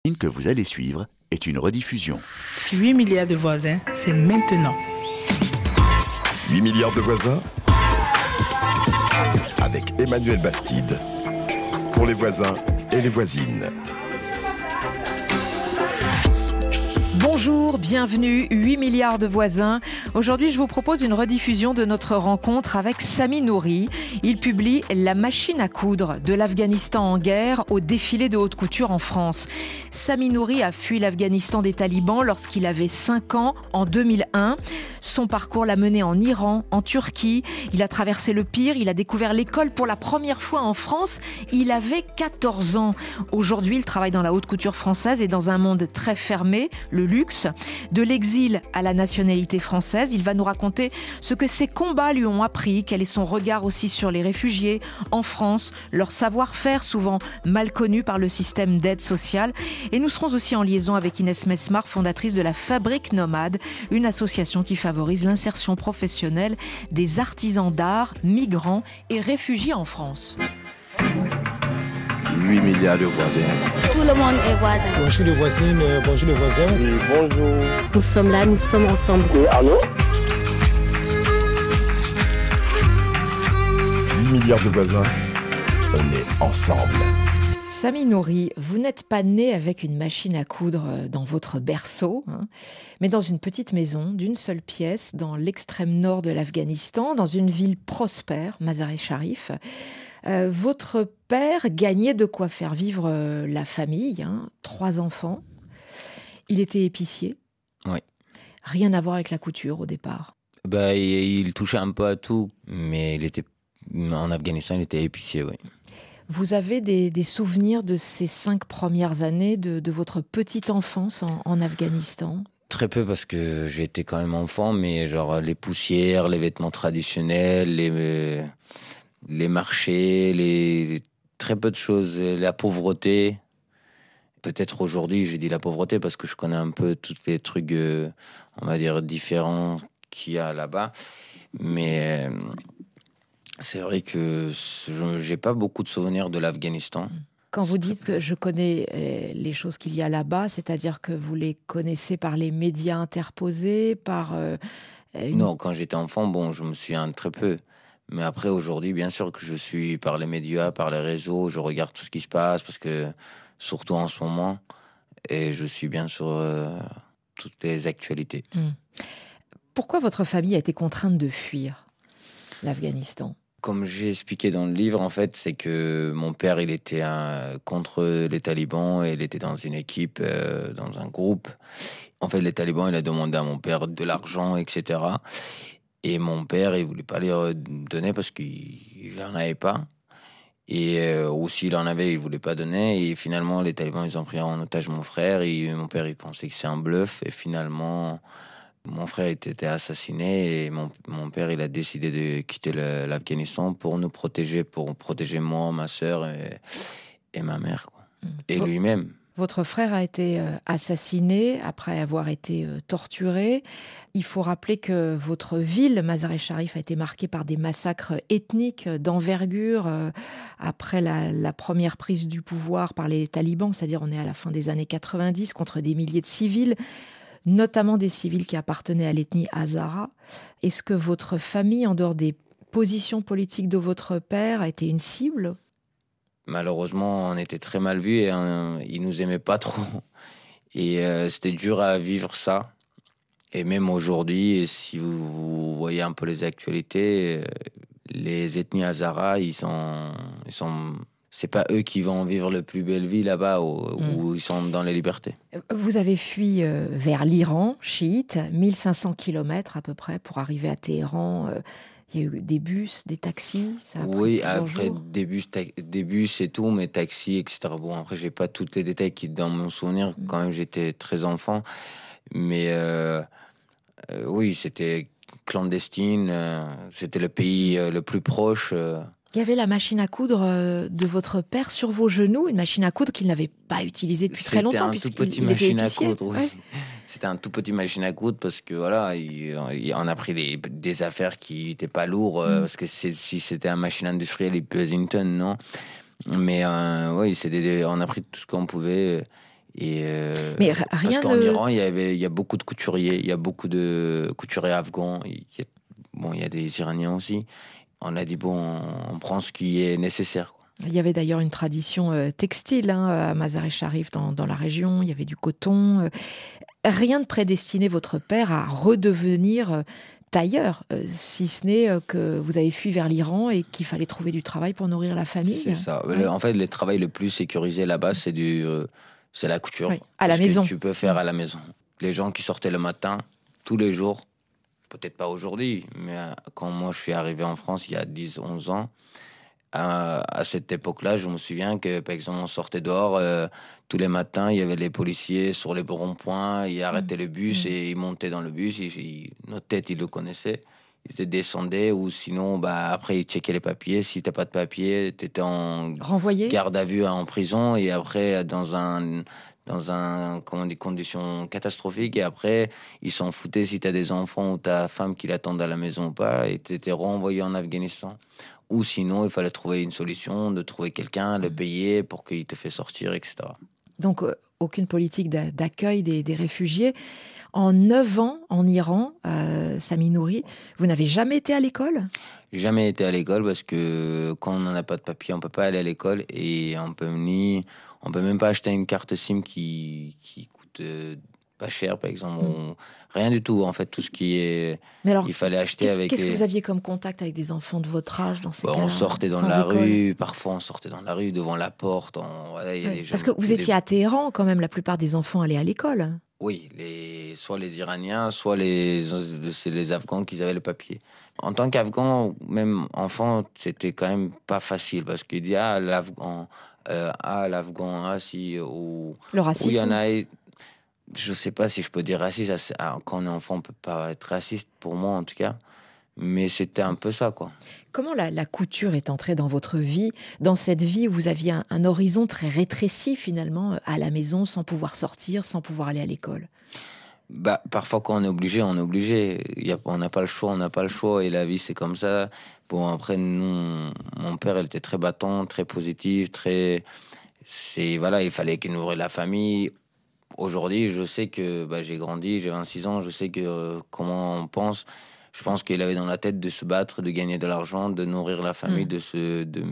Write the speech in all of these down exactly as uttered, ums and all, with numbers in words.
Que vous allez suivre est une rediffusion. huit milliards de voisins, c'est maintenant. huit milliards de voisins avec Emmanuel Bastide. Pour les voisins et les voisines. Bonjour, bienvenue, huit milliards de voisins. Aujourd'hui, je vous propose une rediffusion de notre rencontre avec Sami Nouri. Il publie La machine à coudre, de l'Afghanistan en guerre au défilé de haute couture en France. Sami Nouri a fui l'Afghanistan des talibans lorsqu'il avait cinq ans, en deux mille un. Son parcours l'a mené en Iran, en Turquie. Il a traversé le pire, il a découvert l'école pour la première fois en France. Il avait quatorze ans. Aujourd'hui, il travaille dans la haute couture française et dans un monde très fermé, le luxe. De l'exil à la nationalité française, il va nous raconter ce que ses combats lui ont appris, quel est son regard aussi sur les réfugiés en France, leur savoir-faire souvent mal connu par le système d'aide sociale. Et nous serons aussi en liaison avec Inès Mesmar, fondatrice de la Fabrique Nomade, une association qui favorise l'insertion professionnelle des artisans d'art, migrants et réfugiés en France. huit milliards de voisins. Tout le monde est voisin. Bonjour les voisines, euh, bonjour les voisins. Oui, bonjour. Nous sommes là, nous sommes ensemble. Oui, allô? huit milliards de voisins, on est ensemble. Sami Nouri, vous n'êtes pas né avec une machine à coudre dans votre berceau, hein, mais dans une petite maison d'une seule pièce dans l'extrême nord de l'Afghanistan, dans une ville prospère, Mazar-e-Sharif. Euh, votre père gagnait de quoi faire vivre euh, la famille, hein, trois enfants. Il était épicier. Oui. Rien à voir avec la couture au départ. Bah, il, il touchait un peu à tout, mais il était en Afghanistan, il était épicier, oui. Vous avez des, des souvenirs de ces cinq premières années de, de votre petite enfance en, en Afghanistan ? Très peu parce que j'étais quand même enfant, mais genre les poussières, les vêtements traditionnels, les, les marchés, les, très peu de choses, la pauvreté. Peut-être aujourd'hui, j'ai dit la pauvreté parce que je connais un peu tous les trucs, euh, on va dire, différents qu'il y a là-bas. Mais euh, c'est vrai que je n'ai pas beaucoup de souvenirs de l'Afghanistan. Quand vous dites que je connais les choses qu'il y a là-bas, c'est-à-dire que vous les connaissez par les médias interposés, par... Euh, une... Non, quand j'étais enfant, bon, je me souviens très peu. Mais après, aujourd'hui, bien sûr que je suis par les médias, par les réseaux, je regarde tout ce qui se passe, parce que, surtout en ce moment, et je suis bien sur euh, toutes les actualités. Mmh. Pourquoi votre famille a été contrainte de fuir l'Afghanistan ? Comme j'ai expliqué dans le livre, en fait, c'est que mon père, il était un, contre les talibans et il était dans une équipe, euh, dans un groupe. En fait, les talibans, il a demandé à mon père de l'argent, et cetera. Et mon père, il voulait pas les donner parce qu'il n'en avait pas. Et euh, ou s'il en avait, il voulait pas donner. Et finalement, les talibans, ils ont pris en otage mon frère. Et mon père, il pensait que c'est un bluff. Et finalement... Mon frère était assassiné et mon, mon père, il a décidé de quitter le, l'Afghanistan pour nous protéger, pour protéger moi, ma sœur et, et ma mère, quoi. Mmh. Et v- lui-même. Votre frère a été euh, assassiné après avoir été euh, torturé. Il faut rappeler que votre ville, Mazar-e-Sharif, a été marquée par des massacres ethniques d'envergure euh, après la, la première prise du pouvoir par les talibans, c'est-à-dire on est à la fin des années quatre-vingt-dix, contre des milliers de civils, notamment des civils qui appartenaient à l'ethnie Hazara. Est-ce que votre famille, en dehors des positions politiques de votre père, a été une cible ? Malheureusement, on était très mal vus et hein, ils nous aimaient pas trop. Et euh, c'était dur à vivre ça. Et même aujourd'hui, si vous, vous voyez un peu les actualités, les ethnies Hazara, ils sont... Ils sont c'est pas eux qui vont vivre la plus belle vie là-bas où, mmh. où ils sont dans les libertés. Vous avez fui euh, vers l'Iran, chiite, mille cinq cents kilomètres à peu près pour arriver à Téhéran. Euh, il y a eu des bus, des taxis, ça a Oui, après jours. des bus, ta- des bus et tout, mais taxis, et cetera. Bon, après, j'ai pas tous les détails qui dans mon souvenir, mmh. quand même j'étais très enfant. Mais euh, euh, oui, c'était clandestine, euh, c'était le pays euh, le plus proche. Euh, Il y avait la machine à coudre de votre père sur vos genoux, une machine à coudre qu'il n'avait pas utilisée depuis C'était très longtemps. un puisqu'il tout petit il machine était à épicier. coudre, oui. Ouais. C'était un tout petit machine à coudre parce que voilà, il, il, on a pris des, des affaires qui n'étaient pas lourdes, mm. euh, parce que c'est, si c'était un machine industrielle, il pesait une tonne, non. Mais euh, oui, c'est des, on a pris tout ce qu'on pouvait Et euh, Mais r- parce rien qu'en ne... Iran, il y avait, il y a beaucoup de couturiers, il y a beaucoup de couturiers afghans. Il y a, bon, il y a des Iraniens aussi. On a dit bon, on, on prend ce qui est nécessaire, quoi. Il y avait d'ailleurs une tradition euh, textile hein, à Mazar-e-Sharif dans, dans la région. Il y avait du coton. Euh, rien ne prédestinait votre père à redevenir euh, tailleur, euh, si ce n'est euh, que vous avez fui vers l'Iran et qu'il fallait trouver du travail pour nourrir la famille. C'est ça. Ouais. Le- en fait, le travail le plus sécurisé là-bas, c'est du, euh, c'est la couture. Oui, à la Parce que maison. tu peux faire à la maison. Les gens qui sortaient le matin, tous les jours, peut-être pas aujourd'hui, mais euh, quand moi je suis arrivé en France il y a dix, onze ans, à, à cette époque-là, je me souviens que, par exemple, on sortait dehors, euh, tous les matins, il y avait les policiers sur les ronds-points, ils arrêtaient le bus Mmh. et ils montaient dans le bus, ils, ils- notre tête, ils le connaissaient. Ils te descendaient ou sinon, bah, après, ils checkaient les papiers. Si t'as pas de papiers, t'étais en Renvoyé. garde à vue en prison et après dans un dans un comment des conditions catastrophiques et après ils s'en foutaient si t'as des enfants ou ta femme qui l'attendent à la maison ou pas et t'étais renvoyé en Afghanistan ou sinon il fallait trouver une solution de trouver quelqu'un le payer pour qu'il te fait sortir, etc. Donc, euh, aucune politique d'a- d'accueil des, des réfugiés. En neuf ans, en Iran, euh, Sami Nouri, vous n'avez jamais été à l'école ? J'ai jamais été à l'école parce que quand on n'en a pas de papier, on peut pas aller à l'école et on peut ni, on peut même pas acheter une carte SIM qui, qui coûte euh, pas cher, par exemple. On- rien du tout, en fait, tout ce qui est, Mais alors, il fallait acheter qu'est-ce avec. qu'est-ce les- que vous aviez comme contact avec des enfants de votre âge dans ces Bah, cas-là on sortait dans sans la école rue, parfois on sortait dans la rue, devant la porte. On, voilà, il y a Ouais, des gens parce que vous qui- étiez à Téhéran, quand même, la plupart des enfants allaient à l'école. Oui, les, soit les Iraniens, soit les, c'est les Afghans qui avaient le papier. En tant qu'Afghan, même enfant, c'était quand même pas facile parce qu'il dit ah l'Afghan, euh, ah l'Afghan, ah si, ou Le ou il y en racisme. a. Je sais pas si je peux dire raciste. ça, ah, Quand on est enfant, on peut pas être raciste pour moi en tout cas, mais c'était un peu ça quoi. Comment la, la couture est entrée dans votre vie, dans cette vie où vous aviez un, un horizon très rétréci finalement, à la maison, sans pouvoir sortir, sans pouvoir aller à l'école ? Bah, parfois, quand on est obligé, on est obligé. Il y a, on n'a pas le choix, on n'a pas le choix. Et la vie, c'est comme ça. Bon, après, nous, mon père, il était très battant, très positif, très. C'est, voilà, il fallait qu'il nourrit la famille. Aujourd'hui, je sais que bah, j'ai grandi, j'ai vingt-six ans, je sais que euh, comment on pense. Je pense qu'il avait dans la tête de se battre, de gagner de l'argent, de nourrir la famille, Mm. de, se, de,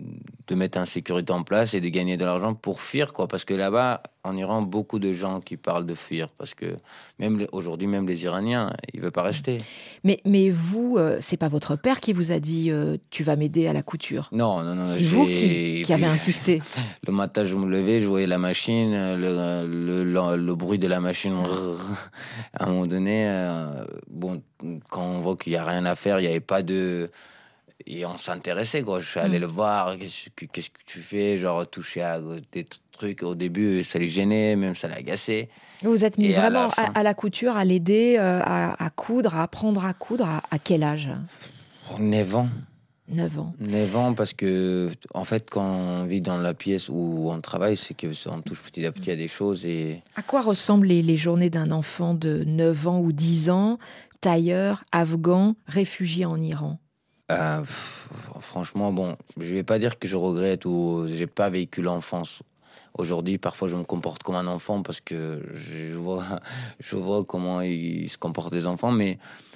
de mettre une sécurité en place et de gagner de l'argent pour fuir, quoi. Parce que là-bas, en Iran, beaucoup de gens qui parlent de fuir. Parce que même les- aujourd'hui, même les Iraniens, ils ne veulent pas rester. Mais, mais vous, euh, c'est pas votre père qui vous a dit euh, tu vas m'aider à la couture. Non, non, non. C'est j'ai- vous qui, qui avez insisté. Le matin, je me levais, je voyais la machine, le, le, le, le bruit de la machine. À un moment donné, euh, bon, quand on voit qu'il n'y a rien à faire, il n'y avait pas de. Et on s'intéressait, quoi. Je suis allé Mm. le voir. Qu'est-ce que, qu'est-ce que tu fais? Genre, toucher à des trucs. Au début, ça les gênait, même ça l'agaçait. Vous vous êtes mis Et à vraiment la à, fin- à la couture, à l'aider, euh, à, à coudre, à apprendre à coudre. À, à quel âge ? neuf ans. neuf ans. neuf ans, parce que, en fait, quand on vit dans la pièce où on travaille, c'est qu'on touche petit à petit à des choses et. À quoi ressemblent les, les journées d'un enfant de neuf ans ou dix ans, tailleur, afghan, réfugié en Iran ? Euh, pff, franchement, bon, je vais pas dire que je regrette ou j'ai pas vécu l'enfance. Aujourd'hui, parfois, je me comporte comme un enfant parce que je vois, je vois comment ils se comportent les enfants, mais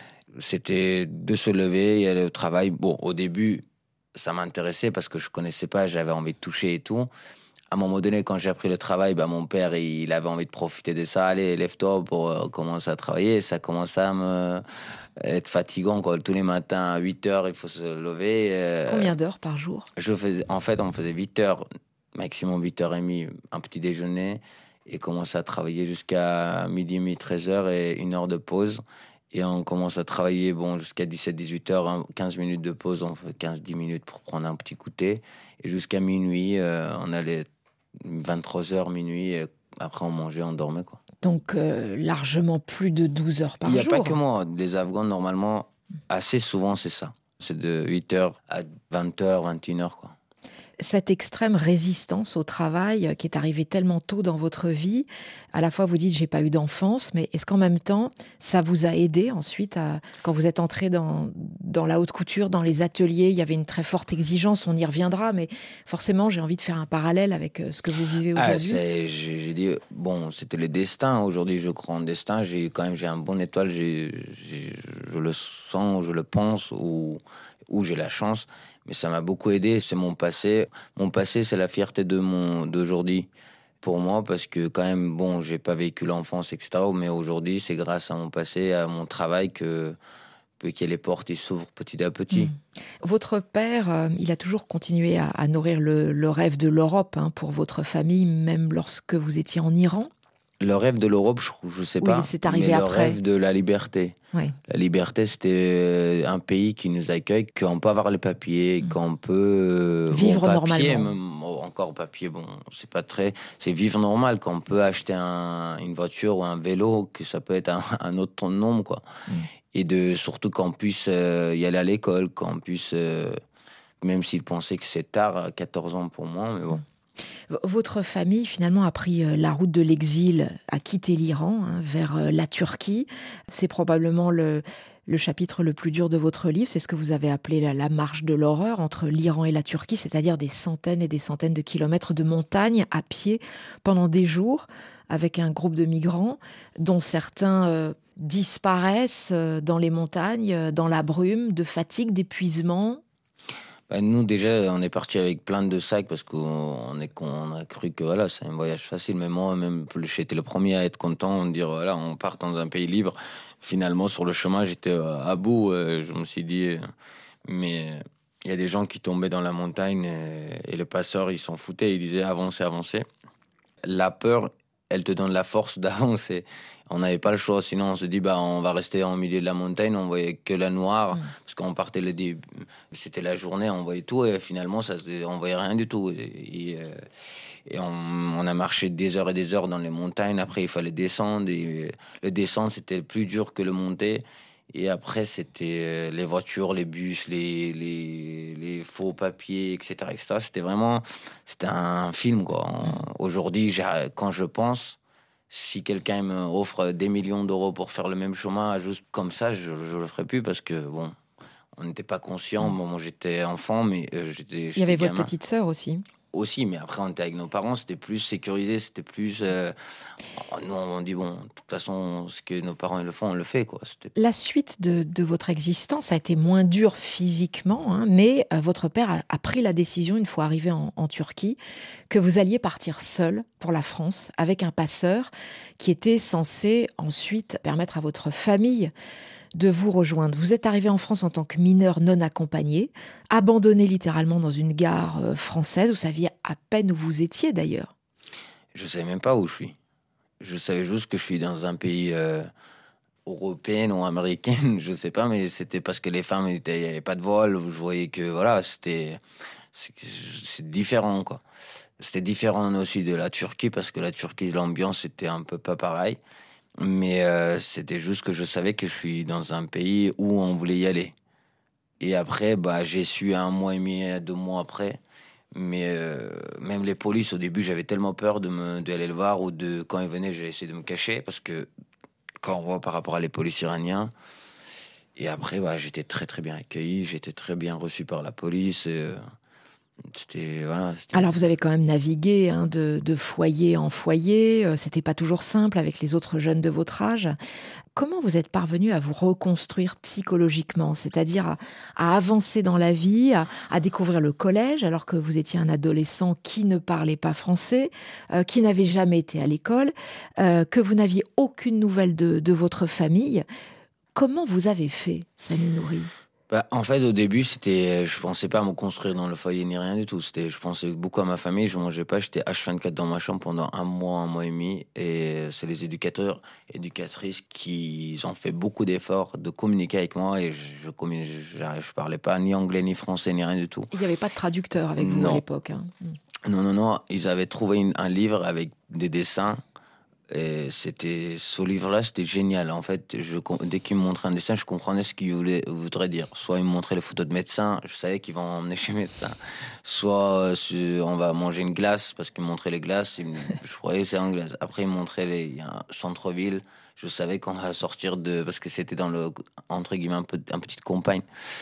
c'était de se lever, y aller au travail. Bon, au début, ça m'intéressait parce que je connaissais pas, j'avais envie de toucher et tout. À un moment donné, quand j'ai appris le travail, bah, mon père, il avait envie de profiter de ça. Allez, lève-toi pour euh, commencer à travailler. Ça commençait à me être fatigant, quoi. Tous les matins, à huit heures, il faut se lever. euh, Combien d'heures par jour ? je faisais, en fait, on faisait huit heures, maximum huit heures trente, un petit déjeuner, et commençait à travailler jusqu'à midi et demi, treize heures, et une heure de pause. Et on commence à travailler bon, jusqu'à dix-sept dix-huit heures, hein, quinze minutes de pause, on fait quinze dix minutes pour prendre un petit goûter. Et jusqu'à minuit, euh, on allait vingt-trois heures, minuit, et après on mangeait, on dormait, quoi. Donc euh, largement plus de douze heures par Il n'y a jour. pas que moi. Les Afghans, normalement, assez souvent, c'est ça. C'est de huit heures à vingt heures, vingt et une heures, quoi. Cette extrême résistance au travail qui est arrivée tellement tôt dans votre vie, à la fois vous dites j'ai pas eu d'enfance, mais est-ce qu'en même temps ça vous a aidé ensuite à, quand vous êtes entré dans, dans la haute couture, dans les ateliers, il y avait une très forte exigence, on y reviendra, mais forcément j'ai envie de faire un parallèle avec ce que vous vivez aujourd'hui. Ah, c'est, j'ai, j'ai dit, bon, c'était le destin, aujourd'hui je crois en destin, j'ai quand même j'ai un bon étoile, j'ai, j'ai, je le sens, je le pense, ou, ou j'ai la chance. Mais ça m'a beaucoup aidé, c'est mon passé. Mon passé, c'est la fierté de mon, d'aujourd'hui pour moi, parce que quand même, bon, j'ai pas vécu l'enfance, et cetera. Mais aujourd'hui, c'est grâce à mon passé, à mon travail que, que les portes ils s'ouvrent petit à petit. Mmh. Votre père, euh, il a toujours continué à, à nourrir le, le rêve de l'Europe hein, pour votre famille, même lorsque vous étiez en Iran. Le rêve de l'Europe, je, je sais oui, pas, c'est arrivé mais après. Le rêve de la liberté. Oui. La liberté, c'était un pays qui nous accueille, qu'on peut avoir les papiers, mmh. qu'on peut vivre bon, papier, normalement. Même, encore papier, bon, c'est pas très, c'est vivre normal, qu'on peut acheter un, une voiture ou un vélo, que ça peut être un, un autre nom, quoi. Mmh. Et de surtout qu'on puisse euh, y aller à l'école, qu'on puisse, euh, même s'ils pensaient que c'est tard, quatorze ans pour moi, mais bon. Mmh. Votre famille, finalement, a pris la route de l'exil, a quitté l'Iran hein, vers la Turquie. C'est probablement le, le chapitre le plus dur de votre livre. C'est ce que vous avez appelé la, la marche de l'horreur entre l'Iran et la Turquie, c'est-à-dire des centaines et des centaines de kilomètres de montagne à pied pendant des jours avec un groupe de migrants dont certains euh, disparaissent dans les montagnes, dans la brume, de fatigue, d'épuisement. Ben nous, déjà, on est parti avec plein de sacs parce qu'on est, on a cru que voilà, c'est un voyage facile. Mais moi, même, j'étais le premier à être content, de dire voilà, on part dans un pays libre. Finalement, sur le chemin, j'étais à bout. Je me suis dit, mais il y a des gens qui tombaient dans la montagne et, et les passeurs, ils s'en foutaient. Ils disaient avancez, avancez. La peur, elle te donne la force d'avancer. On n'avait pas le choix, sinon on se dit bah on va rester en milieu de la montagne, on voyait que la noire, mmh. parce qu'on partait le début, c'était la journée, on voyait tout et finalement ça, on voyait rien du tout. Et, et, et on, on a marché des heures et des heures dans les montagnes. Après il fallait descendre et le descendre c'était plus dur que le monter. Et après c'était les voitures, les bus, les les, les faux papiers, et cetera, et cetera. C'était vraiment c'était un film quoi. Aujourd'hui quand je pense. Si quelqu'un me offre des millions d'euros pour faire le même chemin, juste comme ça, je ne le ferai plus parce que, bon, on n'était pas conscient. Bon, moi, j'étais enfant, mais euh, j'étais, j'étais Il y avait gamin. votre petite sœur aussi. Aussi, mais après, on était avec nos parents, c'était plus sécurisé, c'était plus... Euh, nous, on dit, bon, de toute façon, ce que nos parents le font, on le fait, quoi. C'était... La suite de, de votre existence a été moins dure physiquement, hein, mais euh, votre père a, a pris la décision, une fois arrivé en, en Turquie, que vous alliez partir seul pour la France, avec un passeur qui était censé ensuite permettre à votre famille de vous rejoindre. Vous êtes arrivé en France en tant que mineur non accompagné, abandonné littéralement dans une gare euh, française. Vous saviez à peine où vous étiez d'ailleurs. Je ne savais même pas où je suis. Je savais juste que je suis dans un pays euh, européen ou américain, je ne sais pas, mais c'était parce que les femmes, il n'y avait pas de voile. Je voyais que voilà, c'était c'est, c'est différent, quoi. C'était différent aussi de la Turquie, parce que la Turquie, l'ambiance était un peu pas pareil. Mais euh, c'était juste que je savais que je suis dans un pays où on voulait y aller. Et après, bah, j'ai su un mois et demi, deux mois après. Mais euh, même les polices, au début, j'avais tellement peur de me, d'aller le voir, ou de, quand ils venaient, j'ai essayé de me cacher, parce que quand on voit par rapport à les polices iraniens. Et après, bah, j'étais très très bien accueilli, j'étais très bien reçu par la police. Et, euh, C'était, voilà, c'était... Alors vous avez quand même navigué hein, de, de foyer en foyer, euh, c'était pas toujours simple avec les autres jeunes de votre âge. Comment vous êtes parvenu à vous reconstruire psychologiquement, c'est-à-dire à, à avancer dans la vie, à, à découvrir le collège alors que vous étiez un adolescent qui ne parlait pas français, euh, qui n'avait jamais été à l'école, euh, que vous n'aviez aucune nouvelle de, de votre famille. Comment vous avez fait, Samy Nouri ? Bah, en fait, au début, c'était, je pensais pas à me construire dans le foyer ni rien du tout. C'était, je pensais beaucoup à ma famille. Je mangeais pas. J'étais H vingt-quatre dans ma chambre pendant un mois, un mois et demi. Et c'est les éducateurs, éducatrices qui ont fait beaucoup d'efforts de communiquer avec moi. Et je, je, je, je parlais pas ni anglais, ni français, ni rien du tout. Il n'y avait pas de traducteur avec vous non. à l'époque. Hein. Non, non, non. Ils avaient trouvé une, un livre avec des dessins Et c'était, ce livre-là, c'était génial. En fait, je, dès qu'il me montrait un dessin, je comprenais ce qu'il voulait, voudrait dire. Soit il me montrait les photos de médecins, je savais qu'ils vont m'emmener chez le médecin. Soit euh, on va manger une glace, parce qu'il me montrait les glaces, il me, je croyais que c'était en glace. Après, il me montrait les, il y a un centre-ville, je savais qu'on va sortir de... Parce que c'était dans le, entre guillemets, un, peu, un petite campagne.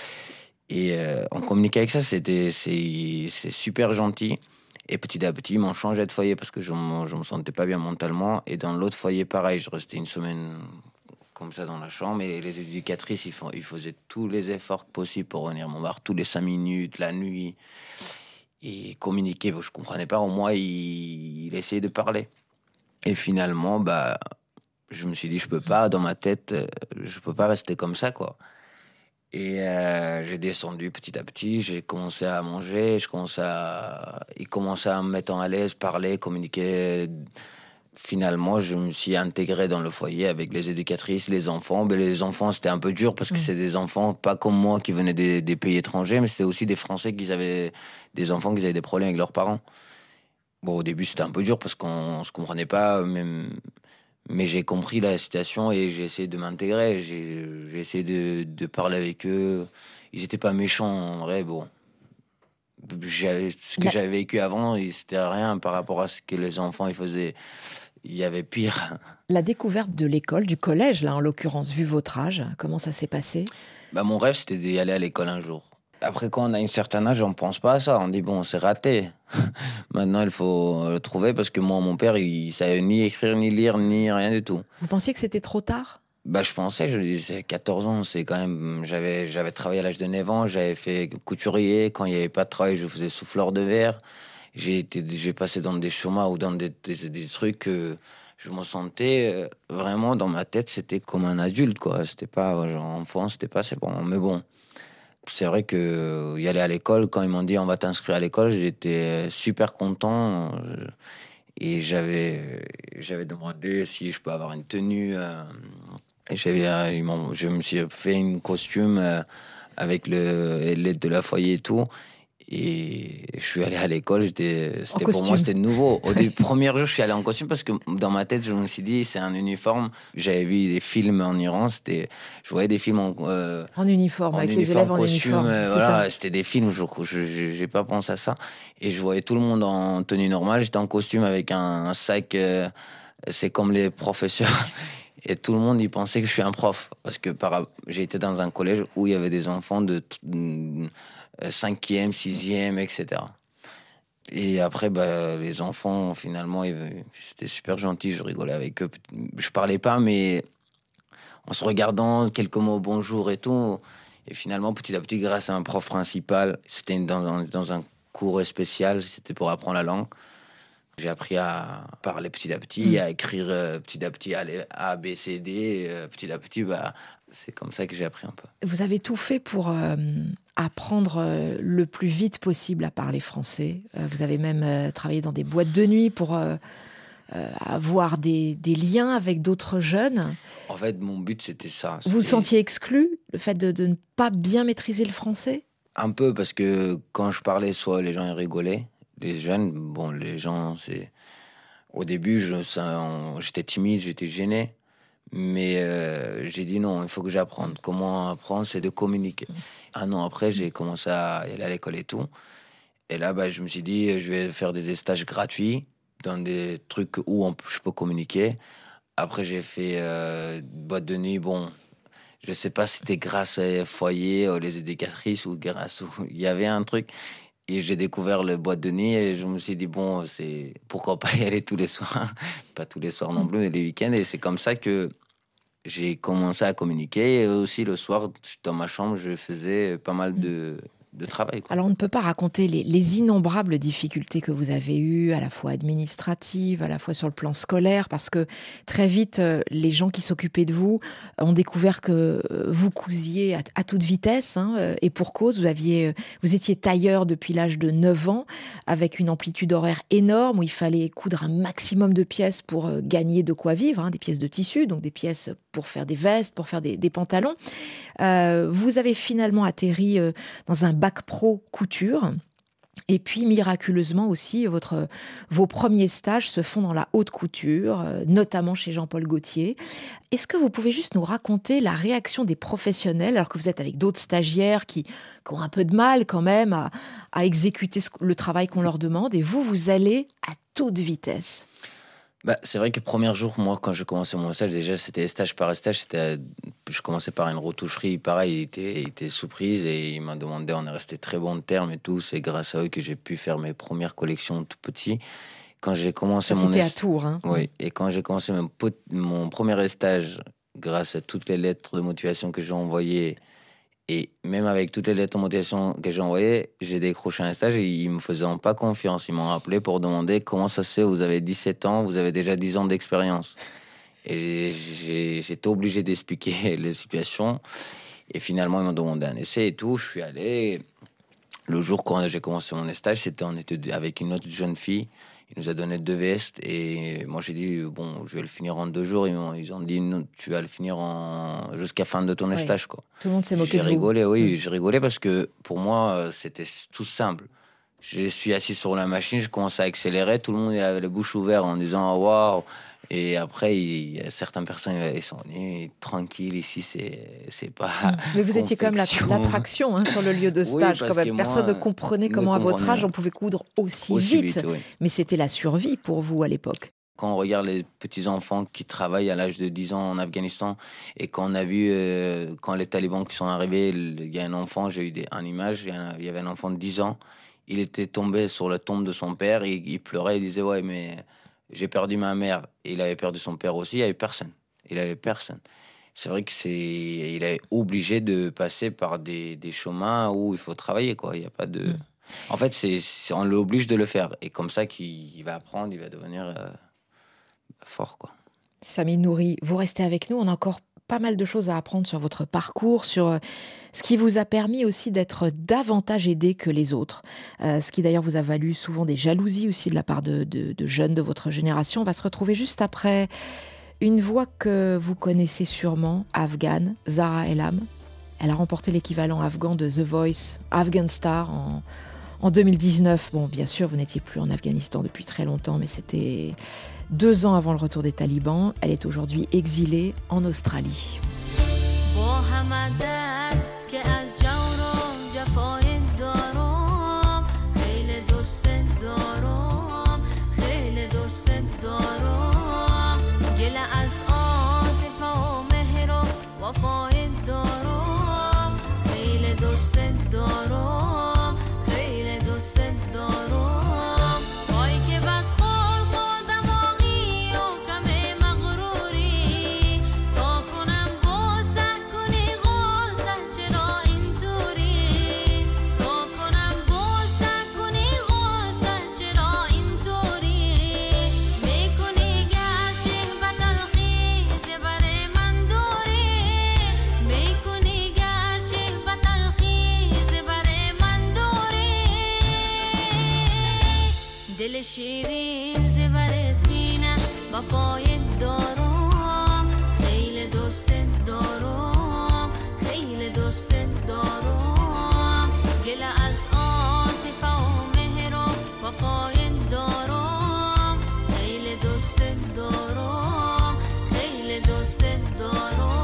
Et euh, on communiquait avec ça, c'était, c'est, c'est super gentil. Et petit à petit, ils m'ont changé de foyer parce que je ne me sentais pas bien mentalement. Et dans l'autre foyer, pareil, je restais une semaine comme ça dans la chambre. Et les éducatrices, ils, font, ils faisaient tous les efforts possibles pour venir me voir, tous les cinq minutes, la nuit. Et communiquer, je ne comprenais pas. Au moins, il, il essayait de parler. Et finalement, bah, je me suis dit, je ne peux pas, dans ma tête, je ne peux pas rester comme ça, quoi. Et euh, j'ai descendu petit à petit, j'ai commencé à manger, je commençais à... il commençait à me mettre à l'aise, parler, communiquer. Finalement, je me suis intégré dans le foyer avec les éducatrices, les enfants. Mais les enfants, c'était un peu dur parce que mmh. c'est des enfants, pas comme moi, qui venaient des, des pays étrangers, mais c'était aussi des Français qui avaient des enfants qui avaient des problèmes avec leurs parents. Bon, au début, c'était un peu dur parce qu'on ne se comprenait pas, même... Mais j'ai compris la situation et j'ai essayé de m'intégrer. J'ai, j'ai essayé de, de parler avec eux. Ils n'étaient pas méchants, en vrai. Bon, j'avais, ce que la... j'avais vécu avant, c'était rien par rapport à ce que les enfants ils faisaient. Il y avait pire. La découverte de l'école, du collège, là, en l'occurrence, vu votre âge, comment ça s'est passé ? Bah, mon rêve, c'était d'y aller à l'école un jour. Après, quand on a un certain âge, on ne pense pas à ça. On dit, bon, c'est raté. Maintenant, il faut le trouver parce que moi, mon père, il ne savait ni écrire, ni lire, ni rien du tout. Vous pensiez que c'était trop tard ? Bah, je pensais, je disais, quatorze ans, c'est quand même... J'avais, j'avais travaillé à l'âge de neuf ans, j'avais fait couturier. Quand il n'y avait pas de travail, je faisais souffleur de verre. J'ai, été, j'ai passé dans des chômages ou dans des, des, des trucs que je me sentais vraiment, dans ma tête, c'était comme un adulte, quoi. C'était pas genre enfant, c'était pas... C'est bon, mais bon... C'est vrai que y aller à l'école, quand ils m'ont dit on va t'inscrire à l'école, j'étais super content et j'avais j'avais demandé si je peux avoir une tenue. Et j'avais, ils m'ont, je me suis fait un costume avec le l'aide de la foyer et tout. Et je suis allé à l'école, j'étais, c'était pour moi c'était nouveau. Au début, premier jour, je suis allé en costume parce que dans ma tête, je me suis dit c'est un uniforme. J'avais vu des films en Iran, c'était, je voyais des films en, euh, en uniforme, en avec uniforme, les élèves en costume, uniforme. Euh, voilà, c'était des films. Je, je, je, j'ai pas pensé à ça. Et je voyais tout le monde en tenue normale. J'étais en costume avec un, un sac. Euh, c'est comme les professeurs. Et tout le monde y pensait que je suis un prof parce que par, j'ai été dans un collège où il y avait des enfants de cinquième, sixième, et cetera. Et après, bah, les enfants, finalement, ils, c'était super gentil, je rigolais avec eux. Je parlais pas, mais en se regardant, quelques mots bonjour et tout. Et finalement, petit à petit, grâce à un prof principal, c'était dans un, dans un cours spécial, c'était pour apprendre la langue. J'ai appris à parler petit à petit, mmh. à écrire euh, petit à petit, à aller A, B, C, D. Euh, petit à petit, bah, c'est comme ça que j'ai appris un peu. Vous avez tout fait pour euh, apprendre euh, le plus vite possible à parler français. Euh, vous avez même euh, travaillé dans des boîtes de nuit pour euh, euh, avoir des, des liens avec d'autres jeunes. En fait, mon but, c'était ça. C'était... Vous vous sentiez exclu, le fait de, de ne pas bien maîtriser le français ? Un peu, parce que quand je parlais, soit les gens ils rigolaient. Les jeunes, bon, les gens, c'est... Au début, je, ça, j'étais timide, j'étais gêné. Mais euh, j'ai dit non, il faut que j'apprenne. Comment apprendre, c'est de communiquer. Un an après, j'ai commencé à aller à l'école et tout. Et là, bah, je me suis dit, je vais faire des stages gratuits dans des trucs où on, je peux communiquer. Après, j'ai fait euh, boîte de nuit. Bon, je sais pas si c'était grâce à Foyer, les éducatrices, ou grâce... Il y avait un truc... Et j'ai découvert le boîte de nuit et je me suis dit, bon, c'est pourquoi pas y aller tous les soirs. Pas tous les soirs non plus, mais les week-ends. Et c'est comme ça que j'ai commencé à communiquer. Et aussi, le soir, dans ma chambre, je faisais pas mal de, de travail, quoi. Alors, on ne peut pas raconter les, les innombrables difficultés que vous avez eues, à la fois administratives, à la fois sur le plan scolaire, parce que très vite, les gens qui s'occupaient de vous ont découvert que vous cousiez à, à toute vitesse, hein, et pour cause, vous aviez, vous étiez tailleur depuis l'âge de neuf ans, avec une amplitude horaire énorme, où il fallait coudre un maximum de pièces pour gagner de quoi vivre, hein, des pièces de tissu, donc des pièces pour faire des vestes, pour faire des, des pantalons. Euh, vous avez finalement atterri euh, dans un bac pro couture. Et puis, miraculeusement aussi, votre, vos premiers stages se font dans la haute couture, euh, notamment chez Jean-Paul Gaultier. Est-ce que vous pouvez juste nous raconter la réaction des professionnels, alors que vous êtes avec d'autres stagiaires qui, qui ont un peu de mal quand même à, à exécuter ce, le travail qu'on leur demande, et vous, vous allez à toute vitesse? Bah, c'est vrai que le premier jour, moi, quand je commençais mon stage, déjà, c'était stage par stage. C'était, je commençais par une retoucherie, pareil, il était, il était sous prise et il m'a demandé, on est resté très bon terme et tout. C'est grâce à eux que j'ai pu faire mes premières collections tout petit. Quand j'ai commencé Ça, mon c'était est... à Tours, hein. Oui, et quand j'ai commencé mon, pot... mon premier stage, grâce à toutes les lettres de motivation que j'ai envoyées, et même avec toutes les lettres de motivation que j'ai envoyées, j'ai décroché un stage et ils me faisaient pas confiance. Ils m'ont rappelé pour demander comment ça se fait, vous avez dix-sept ans, vous avez déjà dix ans d'expérience. Et j'ai, j'étais obligé d'expliquer les situations. Et finalement, ils m'ont demandé un essai et tout. Je suis allé. Le jour quand j'ai commencé mon stage, c'était on était avec une autre jeune fille. Il nous a donné deux vestes et moi j'ai dit bon, je vais le finir en deux jours. Ils ont, ils ont dit non, tu vas le finir en jusqu'à fin de ton Oui. stage quoi. Tout le monde s'est moqué J'ai de vous. rigolé, oui, Mm. j'ai rigolé parce que pour moi c'était tout simple. Je suis assis sur la machine, je commence à accélérer, tout le monde avait la bouche ouverte en disant waouh. Et après, il y a certaines personnes ils sont venues tranquilles ici, c'est c'est pas. Mais vous étiez quand même la- confection. l'attraction hein, sur le lieu de stage. parce quand même. que Personne moi, ne comprenait ne comment, à votre comprenait âge, pas. on pouvait coudre aussi, Aussi vite. vite, oui. Mais c'était la survie pour vous à l'époque. Quand on regarde les petits-enfants qui travaillent à l'âge de dix ans en Afghanistan et qu'on a vu euh, quand les talibans qui sont arrivés, il y a un enfant, j'ai eu des, une image, il y, a, il y avait un enfant de dix ans, il était tombé sur la tombe de son père, et il pleurait, il disait « Ouais, mais j'ai perdu ma mère. » Et il avait perdu son père aussi, il n'y avait personne. Il avait personne. C'est vrai que c'est, il est obligé de passer par des, des chemins où il faut travailler, quoi. Il n'y a pas de... Mm. En fait, c'est, c'est, on l'oblige de le faire. Et comme ça qu'il il va apprendre, il va devenir... Euh, fort quoi. Samy Nouri, vous restez avec nous, on a encore pas mal de choses à apprendre sur votre parcours, sur ce qui vous a permis aussi d'être davantage aidé que les autres, euh, ce qui d'ailleurs vous a valu souvent des jalousies aussi de la part de, de, de jeunes de votre génération. On va se retrouver juste après une voix que vous connaissez sûrement, afghane, Zahra Elam. Elle a remporté l'équivalent afghan de The Voice, Afghan Star en En deux mille dix-neuf, bon, bien sûr, vous n'étiez plus en Afghanistan depuis très longtemps, mais c'était deux ans avant le retour des talibans. Elle est aujourd'hui exilée en Australie. شیرین زبر سینه با پای دارم خیلی دوست دارم خیلی دوست دارم گل از عاطفه و مهر و وفای دارم خیلی دوست دارم خیلی دوست دارم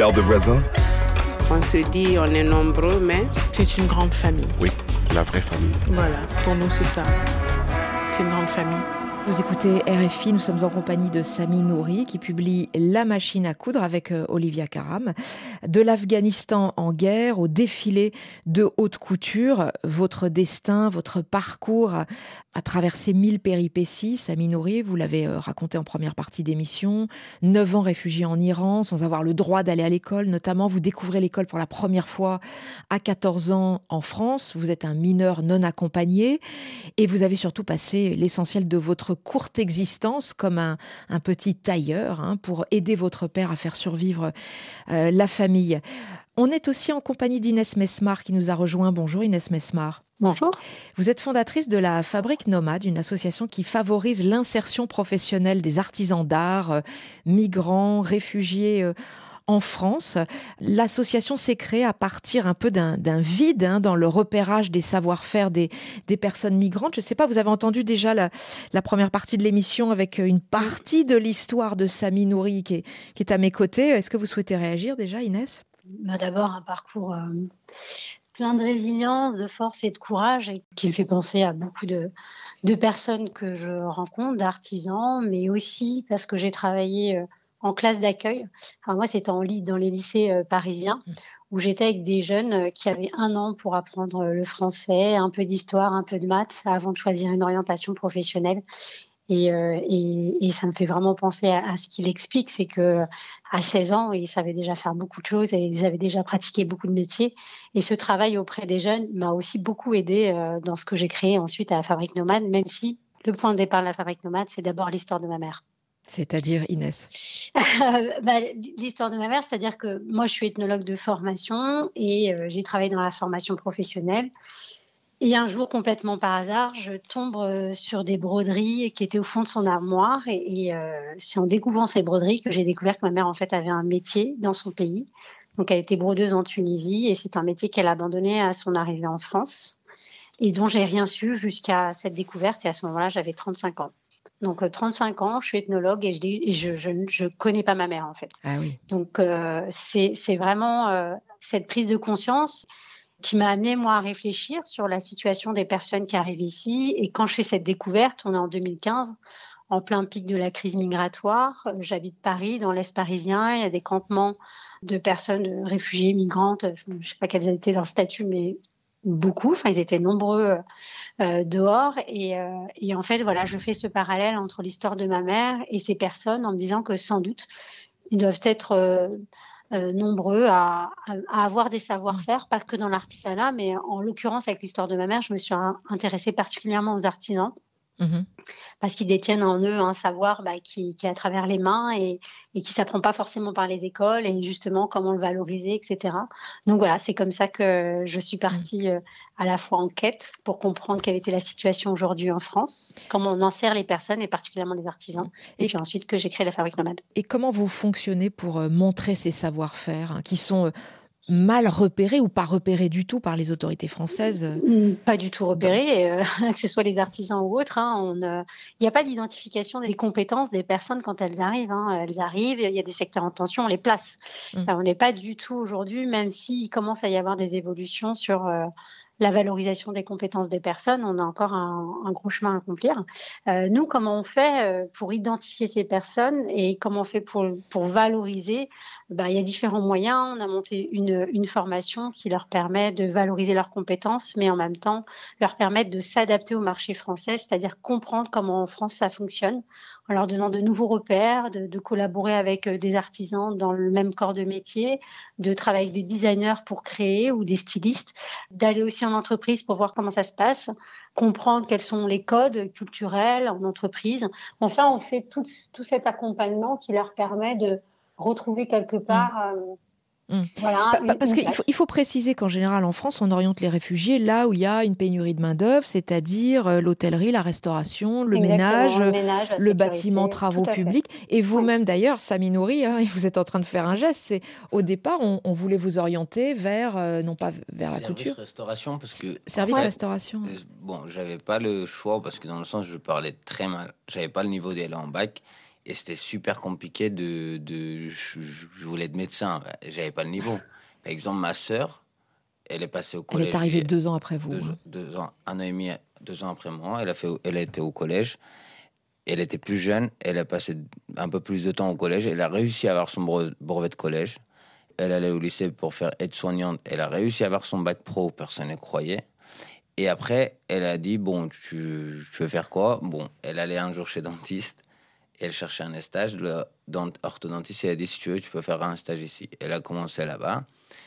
milliards de voisins. On se dit on est nombreux, mais C'est une grande famille. Oui, la vraie famille. Voilà, pour nous, c'est ça. C'est une grande famille. Vous écoutez R F I, nous sommes en compagnie de Sami Nouri qui publie La machine à coudre avec euh, Olivia Karam. De l'Afghanistan en guerre au défilé de haute couture, votre destin, votre parcours a traversé mille péripéties. Sami Nouri, vous l'avez euh, raconté en première partie d'émission. Neuf ans réfugié en Iran, sans avoir le droit d'aller à l'école. Notamment, vous découvrez l'école pour la première fois à quatorze ans en France. Vous êtes un mineur non accompagné et vous avez surtout passé l'essentiel de votre courte existence comme un, un petit tailleur hein, pour aider votre père à faire survivre euh, la famille. On est aussi en compagnie d'Inès Mesmar qui nous a rejoint. Bonjour Inès Mesmar. Bonjour. Vous êtes fondatrice de la Fabrique Nomade, une association qui favorise l'insertion professionnelle des artisans d'art, euh, migrants, réfugiés euh, en France. L'association s'est créée à partir un peu d'un, d'un vide hein, dans le repérage des savoir-faire des, des personnes migrantes. Je ne sais pas, vous avez entendu déjà la, la première partie de l'émission avec une partie de l'histoire de Sami Nouri qui est, qui est à mes côtés. Est-ce que vous souhaitez réagir déjà, Inès ? Bah, d'abord, un parcours euh, plein de résilience, de force et de courage et qui me fait penser à beaucoup de, de personnes que je rencontre, d'artisans, mais aussi parce que j'ai travaillé euh, en classe d'accueil. Alors moi, c'était en lit dans les lycées euh, parisiens où j'étais avec des jeunes euh, qui avaient un an pour apprendre le français, un peu d'histoire, un peu de maths avant de choisir une orientation professionnelle. Et, euh, et, et ça me fait vraiment penser à, à ce qu'il explique, c'est que à seize ans, ils savaient déjà faire beaucoup de choses et ils avaient déjà pratiqué beaucoup de métiers. Et ce travail auprès des jeunes m'a aussi beaucoup aidé euh, dans ce que j'ai créé ensuite à la Fabrique Nomade, même si le point de départ de la Fabrique Nomade, c'est d'abord l'histoire de ma mère. C'est-à-dire, Inès ? bah, L'histoire de ma mère, c'est-à-dire que moi, je suis ethnologue de formation et euh, j'ai travaillé dans la formation professionnelle. Et un jour, complètement par hasard, je tombe euh, sur des broderies qui étaient au fond de son armoire. Et, et euh, c'est en découvrant ces broderies que j'ai découvert que ma mère, en fait, avait un métier dans son pays. Donc, elle était brodeuse en Tunisie et c'est un métier qu'elle a abandonné à son arrivée en France et dont j'ai rien su jusqu'à cette découverte. Et à ce moment-là, j'avais trente-cinq ans. Donc, euh, trente-cinq ans, je suis ethnologue et je et je, je, je connais pas ma mère, en fait. Ah oui. Donc, euh, c'est, c'est vraiment euh, cette prise de conscience qui m'a amené, moi, à réfléchir sur la situation des personnes qui arrivent ici. Et quand je fais cette découverte, on est en deux mille quinze, en plein pic de la crise migratoire. J'habite Paris, dans l'Est parisien. Il y a des campements de personnes réfugiées, migrantes. Je ne sais pas quels étaient leurs statuts, mais beaucoup. Enfin, ils étaient nombreux euh, dehors. Et, euh, et en fait, voilà, je fais ce parallèle entre l'histoire de ma mère et ces personnes en me disant que sans doute, ils doivent être... Euh, Euh, nombreux à, à, à avoir des savoir-faire, pas que dans l'artisanat, mais en l'occurrence, avec l'histoire de ma mère, je me suis intéressée particulièrement aux artisans. Mmh. Parce qu'ils détiennent en eux un savoir bah, qui, qui est à travers les mains et, et qui ne s'apprend pas forcément par les écoles et justement comment le valoriser, et cetera. Donc voilà, c'est comme ça que je suis partie euh, à la fois en quête pour comprendre quelle était la situation aujourd'hui en France, comment on insère les personnes et particulièrement les artisans, et, et puis ensuite que j'ai créé la Fabrique Nomade. Et comment vous fonctionnez pour euh, montrer ces savoir-faire hein, qui sont... Euh, mal repérés ou pas repérés du tout par les autorités françaises ? Pas du tout repérés, euh, que ce soit les artisans ou autres. Il hein, n'y euh, a pas d'identification des compétences des personnes quand elles arrivent. Hein. Elles arrivent, il y a des secteurs en tension, on les place. Mmh. Alors, on n'est pas du tout aujourd'hui, même s'il commence à y avoir des évolutions sur... Euh, la valorisation des compétences des personnes, on a encore un, un gros chemin à accomplir. Euh, nous, comment on fait euh, pour identifier ces personnes et comment on fait pour, pour valoriser ? Ben, il y a différents moyens. On a monté une, une formation qui leur permet de valoriser leurs compétences, mais en même temps leur permettre de s'adapter au marché français, c'est-à-dire comprendre comment en France ça fonctionne, en leur donnant de nouveaux repères, de, de collaborer avec des artisans dans le même corps de métier, de travailler avec des designers pour créer ou des stylistes, d'aller aussi en entreprise pour voir comment ça se passe, comprendre quels sont les codes culturels en entreprise. Enfin, on fait tout, tout cet accompagnement qui leur permet de retrouver quelque part... Mmh. Euh, Mmh. Voilà, pa- parce qu'il faut, il faut préciser qu'en général en France, on oriente les réfugiés là où il y a une pénurie de main-d'œuvre, c'est-à-dire euh, l'hôtellerie, la restauration, le Exactement, ménage, le, ménage, le bâtiment, travaux publics. Et vous-même d'ailleurs, Sami Nouri, hein, vous êtes en train de faire un geste. C'est, au départ, on, on voulait vous orienter vers, euh, non pas vers la service couture. Restauration, parce que Service en fait, restauration. Euh, bon, j'avais pas le choix parce que dans le sens, je parlais très mal. J'avais pas le niveau d'aller en bac. Et c'était super compliqué de... de je, je voulais être médecin, j'avais pas le niveau. Par exemple, ma sœur, elle est passée au collège. Elle est arrivée deux ans après vous. Deux, deux ans, un an et demi, deux ans après moi. Elle a, fait, elle a été au collège. Elle était plus jeune. Elle a passé un peu plus de temps au collège. Elle a réussi à avoir son brevet de collège. Elle allait au lycée pour faire aide-soignante. Elle a réussi à avoir son bac pro. Personne ne croyait. Et après, elle a dit, bon, tu, tu veux faire quoi? Bon, elle allait un jour chez dentiste. Elle cherchait un stage. Le orthodontiste, elle a dit, si tu veux, tu peux faire un stage ici. Elle a commencé là-bas.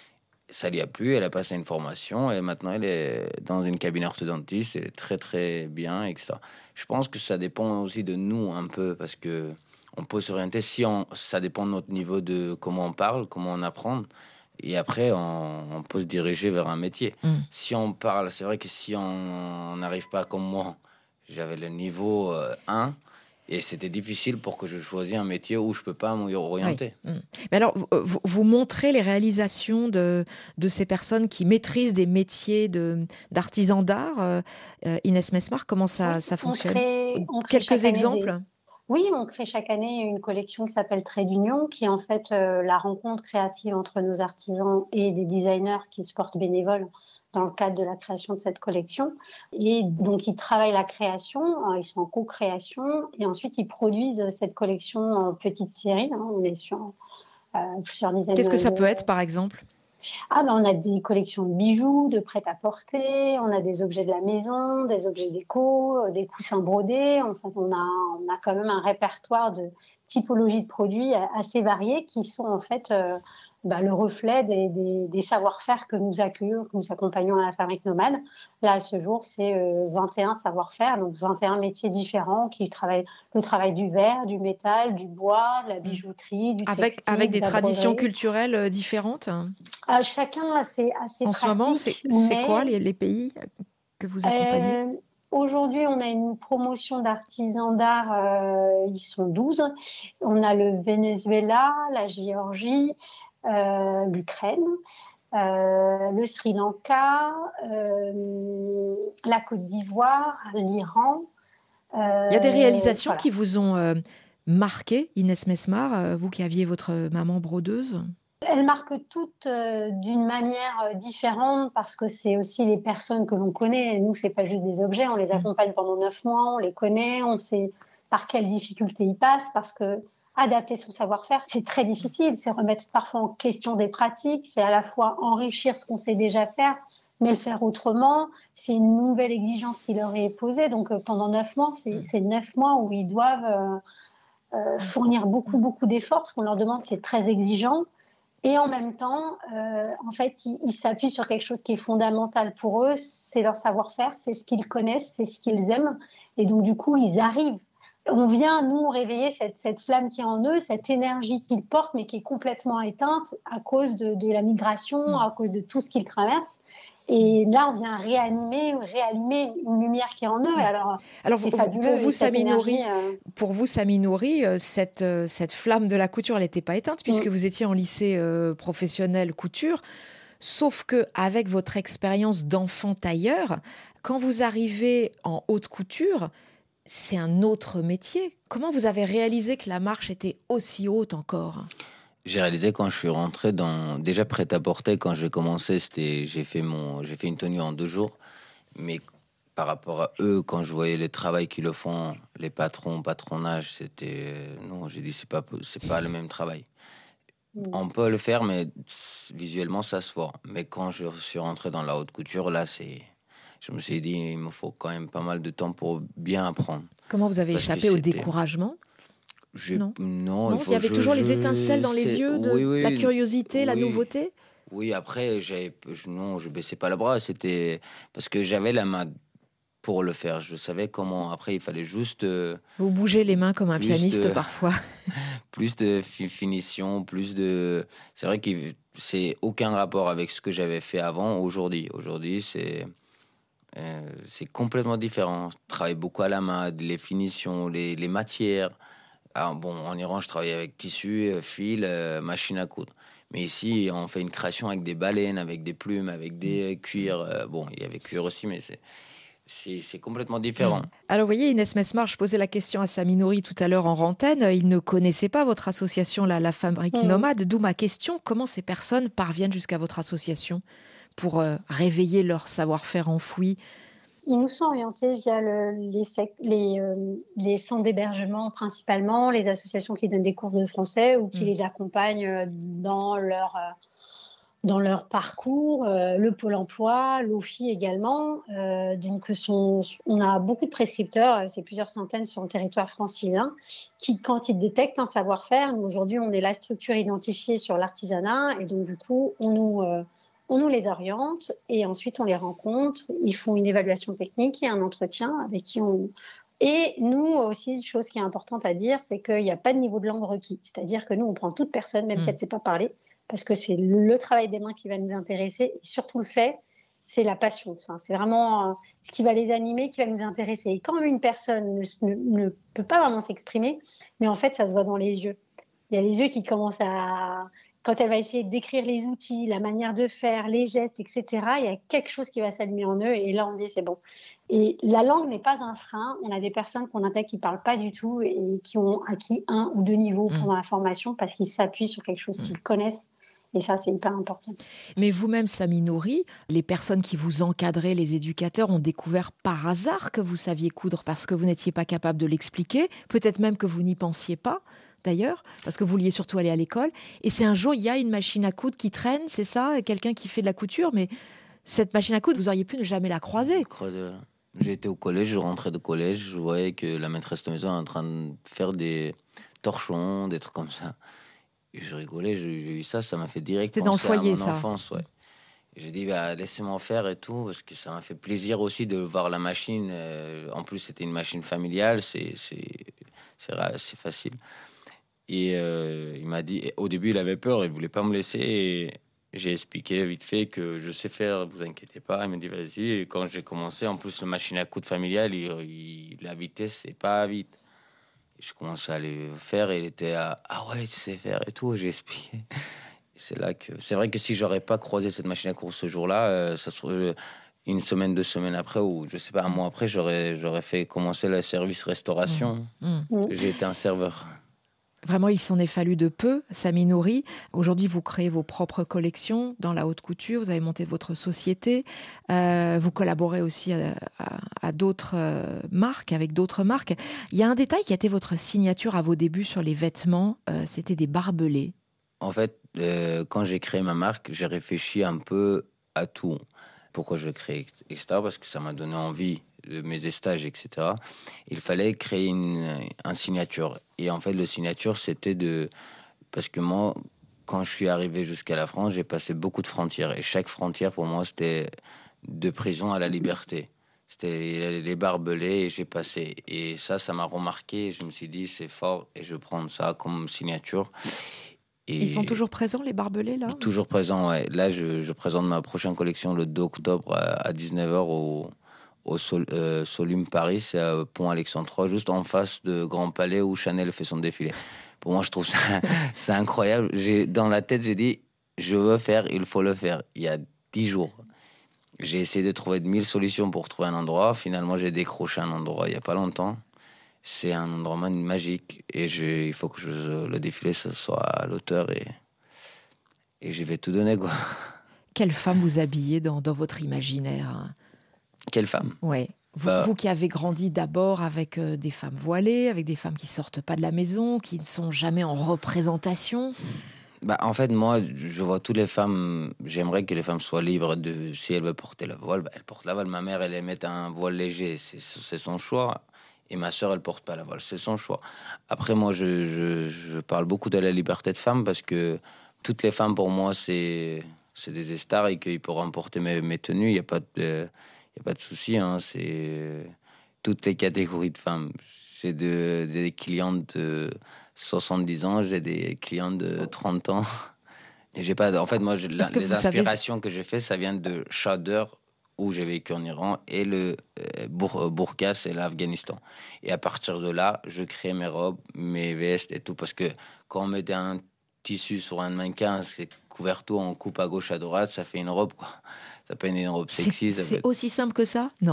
Ça lui a plu. Elle a passé une formation. Et maintenant, elle est dans une cabine orthodontiste. Elle est très, très bien, et cetera. Je pense que ça dépend aussi de nous un peu, parce que on peut s'orienter. Si on, ça dépend de notre niveau de comment on parle, comment on apprend. Et après, on, on peut se diriger vers un métier. Mm. Si on parle, c'est vrai que si on n'arrive pas comme moi, j'avais le niveau euh, un, et c'était difficile pour que je choisisse un métier où je ne peux pas m'orienter. Oui. Mm. Mais alors, vous, vous montrez les réalisations de, de ces personnes qui maîtrisent des métiers de, d'artisans d'art. Euh, Inès Mesmar, comment ça, oui, ça fonctionne? On crée, on crée Quelques exemples des... Oui, on crée chaque année une collection qui s'appelle Trait d'Union, qui est en fait euh, la rencontre créative entre nos artisans et des designers qui se portent bénévoles dans le cadre de la création de cette collection. Et donc, ils travaillent la création, hein, ils sont en co-création, et ensuite, ils produisent cette collection en petite série. Hein, on est sur euh, plusieurs dizaines. Qu'est-ce que ça de... peut être, par exemple ? Ah ben, on a des collections de bijoux, de prêt-à-porter, on a des objets de la maison, des objets déco, des coussins brodés. En fait, on a, on a quand même un répertoire de typologies de produits assez variés qui sont en fait euh, bah, le reflet des, des, des savoir-faire que nous accueillons, que nous accompagnons à la Fabrique Nomade. Là, à ce jour, c'est euh, vingt et un savoir-faire, donc vingt et un métiers différents qui travaillent le travail du verre, du métal, du bois, de la bijouterie, du avec, textile. Avec des de traditions broderie. culturelles différentes. Euh, chacun a ses, a ses en pratiques. En ce moment, c'est, mais... c'est quoi les, les pays que vous accompagnez ? euh, Aujourd'hui, on a une promotion d'artisans d'art, euh, ils sont douze. On a le Venezuela, la Géorgie, euh, l'Ukraine, euh, le Sri Lanka, euh, la Côte d'Ivoire, l'Iran. Euh, Il y a des réalisations voilà. qui vous ont euh, marqué, Inès Mesmar, euh, vous qui aviez votre maman brodeuse ? Elles marquent toutes euh, d'une manière euh, différente parce que c'est aussi les personnes que l'on connaît. Nous, c'est pas juste des objets, on les accompagne pendant neuf mois, on les connaît, on sait par quelles difficultés ils passent parce que adapter son savoir-faire, c'est très difficile. C'est remettre parfois en question des pratiques, c'est à la fois enrichir ce qu'on sait déjà faire, mais le faire autrement. C'est une nouvelle exigence qui leur est posée. Donc euh, pendant neuf mois, c'est, c'est neuf mois où ils doivent euh, euh, fournir beaucoup, beaucoup d'efforts. Ce qu'on leur demande, c'est très exigeant. Et en même temps, euh, en fait, ils, ils s'appuient sur quelque chose qui est fondamental pour eux, c'est leur savoir-faire, c'est ce qu'ils connaissent, c'est ce qu'ils aiment. Et donc, du coup, ils arrivent. On vient, nous, réveiller cette, cette flamme qui est en eux, cette énergie qu'ils portent, mais qui est complètement éteinte à cause de, de la migration, à cause de tout ce qu'ils traversent. Et là, on vient réanimer, réallumer une lumière qui est en eux. Alors, Alors c'est vous, fabuleux. Pour vous, Samy Nouri, euh... pour vous, Samy Nouri, cette, cette flamme de la couture, elle n'était pas éteinte puisque mmh. vous étiez en lycée euh, professionnel couture. Sauf qu'avec votre expérience d'enfant tailleur, quand vous arrivez en haute couture, c'est un autre métier. Comment vous avez réalisé que la marche était aussi haute encore ? J'ai réalisé quand je suis rentré dans déjà prêt-à-porter. Quand j'ai commencé, c'était j'ai fait mon j'ai fait une tenue en deux jours, mais par rapport à eux, quand je voyais le travail qu'ils le font, les patrons, patronage, c'était non, j'ai dit c'est pas c'est pas le même travail. On peut le faire, mais visuellement ça se voit. Mais quand je suis rentré dans la haute couture, là c'est je me suis dit il me faut quand même pas mal de temps pour bien apprendre. Comment vous avez Parce échappé au découragement ? Je, non, non, non il, faut, il y avait je, toujours je, les étincelles dans les yeux de oui, oui, la curiosité, oui, la nouveauté. Oui, après, j'avais, non, je baissais pas le bras, c'était parce que j'avais la main pour le faire. Je savais comment. Après, il fallait juste. Euh, Vous bougez les mains comme un pianiste de, parfois. Plus de fi- finition, plus de. C'est vrai que c'est aucun rapport avec ce que j'avais fait avant. Aujourd'hui, aujourd'hui, c'est. Euh, c'est complètement différent. Je travaille beaucoup à la main, les finitions, les, les matières. Alors bon, en Iran, je travaille avec tissu, fil, euh, machine à coudre. Mais ici, on fait une création avec des baleines, avec des plumes, avec des cuirs. Euh, bon, il y avait cuir aussi, mais c'est... c'est, c'est complètement différent. Mmh. Alors, vous voyez, Inès Mesmar, je posais la question à Samy Nouri tout à l'heure en rantaine. Il ne connaissait pas votre association, la, la Fabrique mmh. Nomade. D'où ma question, comment ces personnes parviennent jusqu'à votre association pour euh, réveiller leur savoir-faire enfoui? Ils nous sont orientés via le, les, sec, les, euh, les centres d'hébergement principalement, les associations qui donnent des cours de français ou qui mmh. les accompagnent dans leur, euh, dans leur parcours, euh, le Pôle emploi, l'O F I également. Euh, donc son, on a beaucoup de prescripteurs, c'est plusieurs centaines sur le territoire francilien, qui, quand ils détectent un savoir-faire, nous aujourd'hui on est la structure identifiée sur l'artisanat et donc du coup on nous... Euh, On nous les oriente et ensuite on les rencontre. Ils font une évaluation technique et un entretien avec qui on... Et nous aussi, une chose qui est importante à dire, c'est qu'il n'y a pas de niveau de langue requis. C'est-à-dire que nous, on prend toute personne, même mmh. si elle ne sait pas parler, parce que c'est le travail des mains qui va nous intéresser. Et surtout le fait, c'est la passion. Enfin, c'est vraiment ce qui va les animer, qui va nous intéresser. Et quand une personne ne, ne, ne peut pas vraiment s'exprimer, mais en fait, ça se voit dans les yeux. Il y a les yeux qui commencent à... Quand elle va essayer de décrire les outils, la manière de faire, les gestes, et cetera, il y a quelque chose qui va s'allumer en eux et là, on dit c'est bon. Et la langue n'est pas un frein. On a des personnes qu'on intègre qui ne parlent pas du tout et qui ont acquis un ou deux niveaux mmh. pendant la formation parce qu'ils s'appuient sur quelque chose mmh. qu'ils connaissent. Et ça, c'est hyper important. Mais vous-même, Samy Nouri, les personnes qui vous encadraient, les éducateurs, ont découvert par hasard que vous saviez coudre parce que vous n'étiez pas capable de l'expliquer, peut-être même que vous n'y pensiez pas. D'ailleurs, parce que vous vouliez surtout aller à l'école. Et c'est un jour, il y a une machine à coudre qui traîne, c'est ça, quelqu'un qui fait de la couture, mais cette machine à coudre, vous auriez pu ne jamais la croiser. J'ai été au collège, je rentrais de collège, je voyais que la maîtresse de maison est en train de faire des torchons, des trucs comme ça. Et je rigolais, j'ai, j'ai eu ça, ça m'a fait direct C'était penser dans le foyer, à mon ça. enfance. Ouais. J'ai dit, bah, laissez-moi faire et tout, parce que ça m'a fait plaisir aussi de voir la machine. En plus, c'était une machine familiale, c'est, c'est, c'est, c'est facile. Et euh, il m'a dit, au début il avait peur, il voulait pas me laisser et j'ai expliqué vite fait que je sais faire, vous inquiétez pas. Il m'a dit vas-y. Et quand j'ai commencé, en plus la machine à coudre familiale, il, il, la vitesse c'est pas vite. Et je commençais à le faire et il était à, ah ouais tu sais faire et tout. J'ai expliqué. Et c'est là que c'est vrai que si j'aurais pas croisé cette machine à coudre ce jour-là, euh, ça se trouve une semaine, deux semaines après ou je sais pas un mois après, j'aurais j'aurais fait commencer le service restauration. Mmh. Mmh. J'ai été un serveur. Vraiment, il s'en est fallu de peu, Samy Nouri. Aujourd'hui, vous créez vos propres collections dans la haute couture. Vous avez monté votre société. Euh, vous collaborez aussi à, à, à d'autres euh, marques, avec d'autres marques. Il y a un détail qui a été votre signature à vos débuts sur les vêtements. Euh, c'était des barbelés. En fait, euh, quand j'ai créé ma marque, j'ai réfléchi un peu à tout. Pourquoi je crée, et cetera. Parce que ça m'a donné envie de mes stages, et cetera. Il fallait créer une, une signature. Et en fait, le signature, c'était de... Parce que moi, quand je suis arrivé jusqu'à la France, j'ai passé beaucoup de frontières. Et chaque frontière, pour moi, c'était de prison à la liberté. C'était les barbelés et j'ai passé. Et ça, ça m'a remarqué. Je me suis dit, c'est fort et je prends ça comme signature. Et ils sont toujours présents, les barbelés, là ? Toujours présents, ouais. Là, je, je présente ma prochaine collection le deux octobre à, à dix-neuf heures au... au Sol, euh, Solum Paris, c'est à Pont-Alexandre trois, juste en face de Grand Palais où Chanel fait son défilé. Pour moi, je trouve ça c'est incroyable. J'ai, dans la tête, j'ai dit, je veux faire, il faut le faire. Il y a dix jours. J'ai essayé de trouver de mille solutions pour trouver un endroit. Finalement, j'ai décroché un endroit il n'y a pas longtemps. C'est un endroit magique et je, il faut que je, le défilé ce soit à l'auteur et, et je vais tout donner, quoi. Quelle femme vous habillez dans, dans votre imaginaire, hein ? Quelle femme ? Oui. Vous, euh... vous qui avez grandi d'abord avec euh, des femmes voilées, avec des femmes qui sortent pas de la maison, qui ne sont jamais en représentation. Bah, en fait, moi, je vois toutes les femmes. J'aimerais que les femmes soient libres de. Si elles veulent porter le voile, bah, elles portent la voile. Ma mère, elle aime un voile léger, c'est, c'est son choix. Et ma sœur, elle porte pas la voile, c'est son choix. Après, moi, je, je, je parle beaucoup de la liberté de femme parce que toutes les femmes, pour moi, c'est, c'est des stars et qu'ils pourront porter mes, mes tenues. Il n'y a pas de. Il n'y a pas de souci, hein, c'est toutes les catégories de femmes. J'ai de, des clientes de soixante-dix ans, j'ai des clientes de trente ans. Et j'ai pas, en fait, moi, je, la, les inspirations savez... que j'ai fait, ça vient de Chador, où j'ai vécu en Iran, et le euh, Bour, Burqa, c'est l'Afghanistan. Et à partir de là, je crée mes robes, mes vestes et tout, parce que quand on met un tissu sur un mannequin, c'est couvert tout, on coupe à gauche, à droite, ça fait une robe, quoi. Ça peut être une robe sexy. C'est, ça c'est peut être... aussi simple que ça ? Non.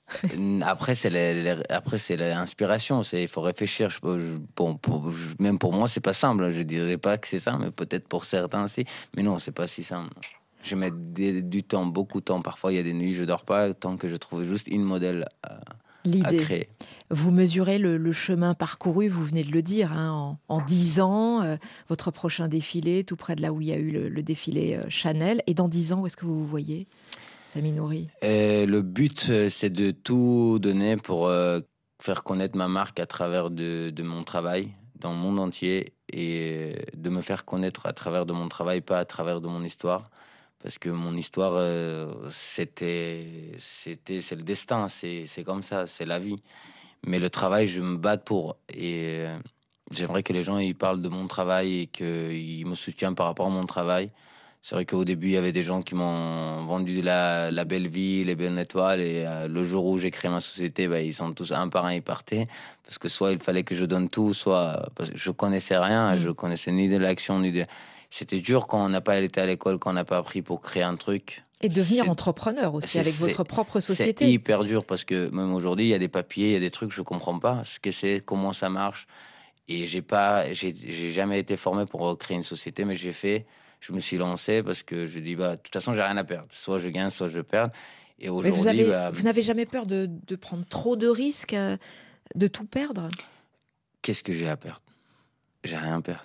Après, c'est la- la- après, c'est l'inspiration. C'est, il faut réfléchir. Je, je- bon, pour- je- même pour moi, c'est pas simple. Je dirais pas que c'est ça, mais peut-être pour certains aussi. Mais non, c'est pas si simple. Je mets des- du temps, beaucoup de temps. Parfois, il y a des nuits, je dors pas, tant que je trouve juste une modèle à, à L'idée. créer. Vous mesurez le, le chemin parcouru, vous venez de le dire, hein, en, en dix ans, euh, votre prochain défilé, tout près de là où il y a eu le, le défilé euh, Chanel. Et dans dix ans, où est-ce que vous vous voyez, Samy Nouri? Et le but, euh, c'est de tout donner pour euh, faire connaître ma marque à travers de, de mon travail dans le monde entier et de me faire connaître à travers de mon travail, pas à travers de mon histoire. Parce que mon histoire, euh, c'était, c'était, c'est le destin, c'est, c'est comme ça, c'est la vie. Mais le travail, je me bats pour. Et euh, j'aimerais que les gens ils parlent de mon travail et qu'ils me soutiennent par rapport à mon travail. C'est vrai qu'au début, il y avait des gens qui m'ont vendu la, la belle vie, les belles étoiles. Et euh, le jour où j'ai créé ma société, bah, ils sont tous un par un, ils partaient. Parce que soit il fallait que je donne tout, soit parce que je connaissais rien. Mmh. Je connaissais ni de l'action, ni de... C'était dur quand on n'a pas été à l'école, quand on n'a pas appris pour créer un truc. Et devenir c'est, entrepreneur aussi avec votre propre société. C'est hyper dur parce que même aujourd'hui, il y a des papiers, il y a des trucs que je comprends pas. Ce que c'est, comment ça marche. Et j'ai pas, j'ai, j'ai jamais été formé pour créer une société, mais j'ai fait, je me suis lancé parce que je dis, bah, de toute façon, j'ai rien à perdre. Soit je gagne, soit je perds. Et aujourd'hui, vous, avez, bah, vous n'avez jamais peur de, de prendre trop de risques, de tout perdre? Qu'est-ce que j'ai à perdre? J'ai rien à perdre.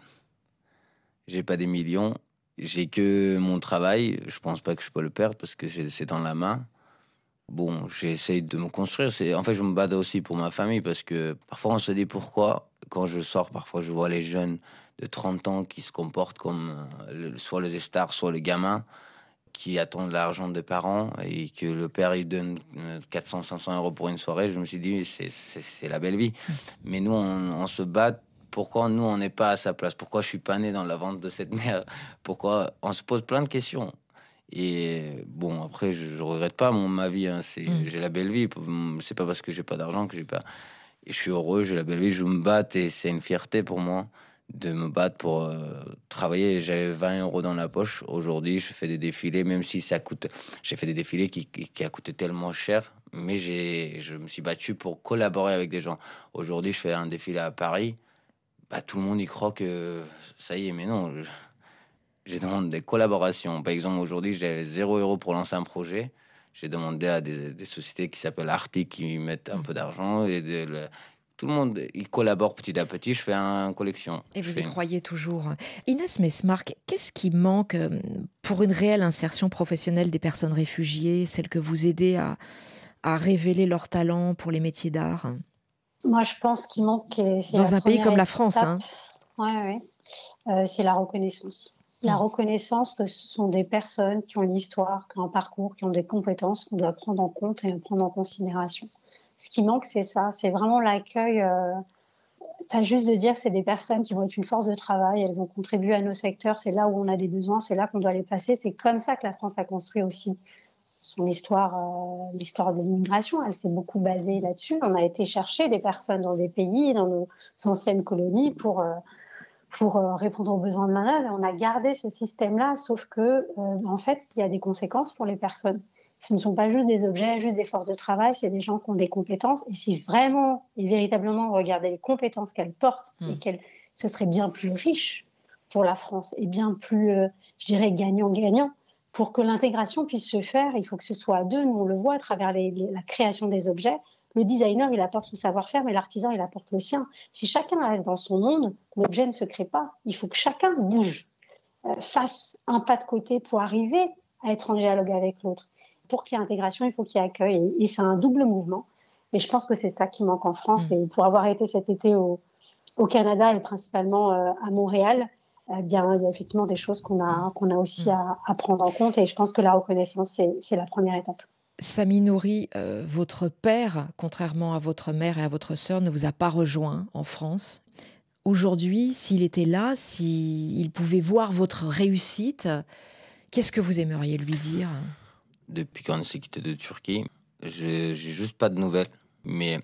J'ai pas des millions, j'ai que mon travail. Je pense pas que je peux le perdre parce que c'est dans la main. Bon, j'essaye de me construire. C'est, en fait, je me bats aussi pour ma famille parce que parfois on se dit pourquoi, quand je sors, parfois je vois les jeunes de trente ans qui se comportent comme euh, soit les stars, soit les gamins qui attendent l'argent des parents et que le père il donne quatre cents, cinq cents euros pour une soirée. Je me suis dit, c'est, c'est, c'est la belle vie. Mais nous, on, on se bat. Pourquoi nous, on n'est pas à sa place? Pourquoi je suis pas né dans la vente de cette mère? Pourquoi? On se pose plein de questions. Et bon, après, je, je regrette pas mon, ma vie. Hein. C'est, mmh. J'ai la belle vie. C'est pas parce que j'ai pas d'argent que j'ai pas... Et je suis heureux, j'ai la belle vie, je me bats et c'est une fierté pour moi de me battre pour euh, travailler. J'avais vingt euros dans la poche. Aujourd'hui, je fais des défilés, même si ça coûte... J'ai fait des défilés qui, qui, qui a coûté tellement cher, mais j'ai, je me suis battu pour collaborer avec des gens. Aujourd'hui, je fais un défilé à Paris. Bah, tout le monde y croit que ça y est, mais non, je, j'ai demandé des collaborations. Par exemple, aujourd'hui, j'ai zéro euro pour lancer un projet. J'ai demandé à des, des sociétés qui s'appellent Arctic qui mettent un peu d'argent. Et de, le, tout le monde il collabore petit à petit. Je fais une collection. Et vous je y croyez une... toujours. Inès Mesmark, qu'est-ce qui manque pour une réelle insertion professionnelle des personnes réfugiées, celles que vous aidez à, à révéler leur talent pour les métiers d'art? Moi, je pense qu'il manque... C'est dans un pays comme la France. Hein. Ouais, ouais. Euh, c'est la reconnaissance. La mmh. reconnaissance que ce sont des personnes qui ont une histoire, qui ont un parcours, qui ont des compétences qu'on doit prendre en compte et prendre en considération. Ce qui manque, c'est ça. C'est vraiment l'accueil... Euh, pas juste de dire que c'est des personnes qui vont être une force de travail, elles vont contribuer à nos secteurs, c'est là où on a des besoins, c'est là qu'on doit les placer. C'est comme ça que la France a construit aussi son histoire, euh, l'histoire de l'immigration, elle s'est beaucoup basée là-dessus. On a été chercher des personnes dans des pays, dans nos anciennes colonies, pour, euh, pour euh, répondre aux besoins de main-d'œuvre. Et on a gardé ce système-là, sauf que, euh, en fait, il y a des conséquences pour les personnes. Ce ne sont pas juste des objets, juste des forces de travail, c'est des gens qui ont des compétences. Et si vraiment et véritablement on regardait les compétences qu'elles portent, mmh. et qu'elles, ce serait bien plus riche pour la France et bien plus, euh, je dirais, gagnant-gagnant. Pour que l'intégration puisse se faire, il faut que ce soit à deux. Nous, on le voit à travers les, les, la création des objets. Le designer, il apporte son savoir-faire, mais l'artisan, il apporte le sien. Si chacun reste dans son monde, l'objet ne se crée pas. Il faut que chacun bouge, euh, fasse un pas de côté pour arriver à être en dialogue avec l'autre. Pour qu'il y ait intégration, il faut qu'il y ait accueil. Et, et c'est un double mouvement. Et je pense que c'est ça qui manque en France. Mmh. Et pour avoir été cet été au, au Canada et principalement euh, à Montréal, eh bien, il y a effectivement des choses qu'on a, qu'on a aussi à, à prendre en compte. Et je pense que la reconnaissance, c'est, c'est la première étape. Samy Nouri, euh, votre père, contrairement à votre mère et à votre sœur, ne vous a pas rejoint en France. Aujourd'hui, s'il était là, s'il pouvait voir votre réussite, qu'est-ce que vous aimeriez lui dire ? Depuis qu'on s'est quitté de Turquie, je n'ai juste pas de nouvelles. Mais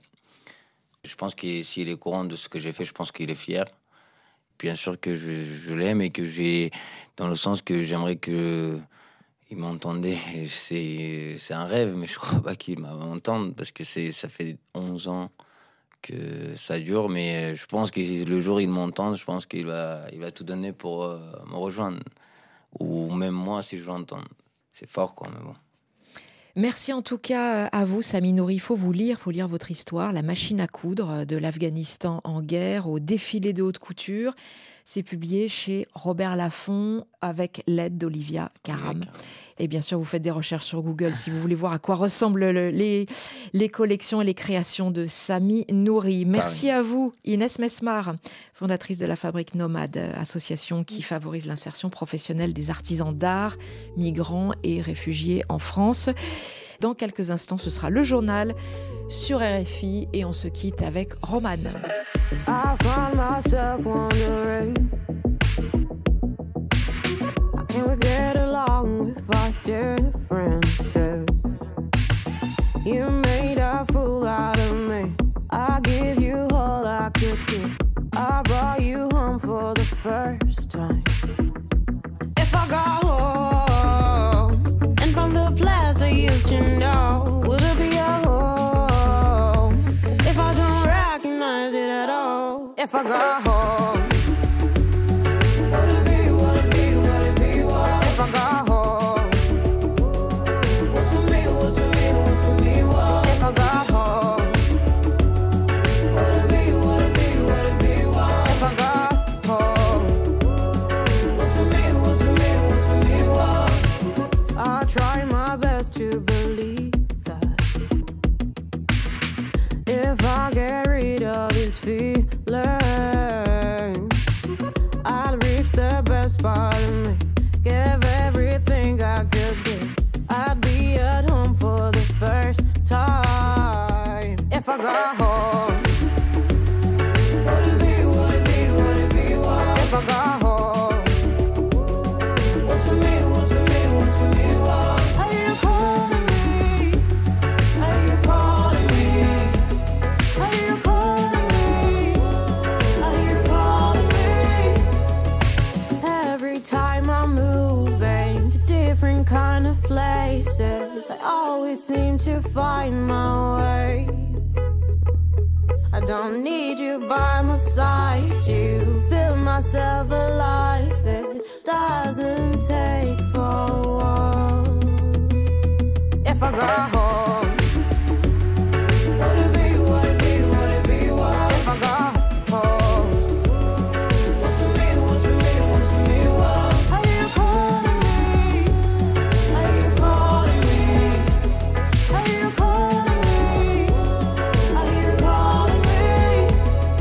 je pense que s'il est au courant de ce que j'ai fait, je pense qu'il est fier. Bien sûr que je, je l'aime et que j'ai, dans le sens que j'aimerais que il m'entendait. C'est, c'est un rêve, mais je crois pas qu'il m'entende parce que c'est, ça fait onze ans que ça dure. Mais je pense que le jour où il m'entend, je pense qu'il va, il va tout donner pour euh, me rejoindre. Ou même moi, si je l'entends. C'est fort, quoi, mais bon. Merci en tout cas à vous, Samy Nouri. Il faut vous lire, il faut lire votre histoire, La machine à coudre, de l'Afghanistan en guerre au défilé de haute couture. C'est publié chez Robert Laffont avec l'aide d'Olivia Karam. Et bien sûr, vous faites des recherches sur Google si vous voulez voir à quoi ressemblent le, les, les collections et les créations de Samy Nouri. Merci à vous, Inès Mesmar, fondatrice de la Fabrique Nomade, association qui favorise l'insertion professionnelle des artisans d'art, migrants et réfugiés en France. Dans quelques instants, ce sera le journal sur R F I et on se quitte avec Roman. I find myself wondering, how can we get along with our differences? You made a fool out of me. I give you all I could give. I brought you home for the first time. If I got home and from the place I used to know, would it be a home if I don't recognize it at all? If I got home, would it be, would it be, would it be what? If I got home, what's for me, what's for me, what's for me what? If I got home, would it be, would it be, would it be what? If I got home, what's for me, what's for me, what's for me what? I try my best to believe that if I get rid of this feeling, I'll reach the best part of me. Give everything I could give. I'd be at home for the first time. If I got home, would it be, would it be, would it be what? If I got home, what's for me, what's for me, what's for me what? Are you calling me? Are you calling me? Are you calling me? Are you calling me? Every time I'm moving to different kind of places, I always seem to find my way. I don't need you by my side to feel myself alive. It doesn't take for words. If I got home, would it be, would it be, would it be what? If I got home, what's for me, what's for me, what's for me what? Are you calling me? Are you calling me? Are you calling me? Are you calling me?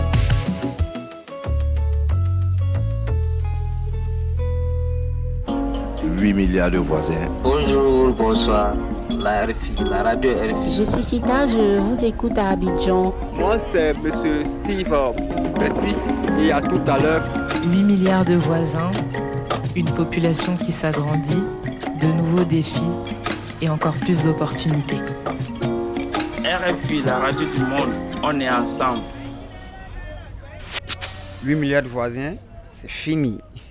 huit milliards de voisins. Bonjour, bonsoir. La R F I, la radio R F I. Je suis Sita, je vous écoute à Abidjan. Moi, c'est Monsieur Steve. Merci et à tout à l'heure. huit milliards de voisins, une population qui s'agrandit, de nouveaux défis et encore plus d'opportunités. R F I, la radio du monde, on est ensemble. huit milliards de voisins, c'est fini.